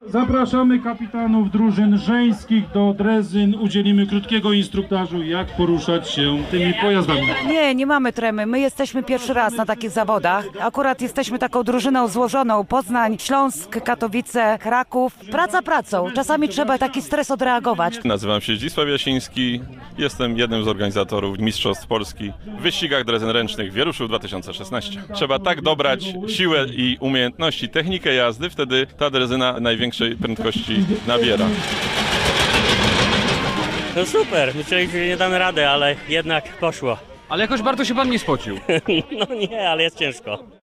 Zapraszamy kapitanów drużyn żeńskich do drezyn. Udzielimy krótkiego instruktażu, jak poruszać się tymi pojazdami. Nie mamy tremy. My jesteśmy pierwszy raz na takich zawodach. Akurat jesteśmy taką drużyną złożoną. Poznań, Śląsk, Katowice, Kraków. Praca pracą. Czasami trzeba taki stres odreagować. Nazywam się Zdzisław Jasiński. Jestem jednym z organizatorów Mistrzostw Polski w wyścigach drezyn ręcznych w Wieruszów 2016. Trzeba tak dobrać siłę i umiejętności, technikę jazdy, wtedy ta drezyna największej prędkości nabiera. No super, myśleliśmy, że nie damy rady, ale jednak poszło. Ale jakoś bardzo się pan nie spocił. No nie, ale jest ciężko.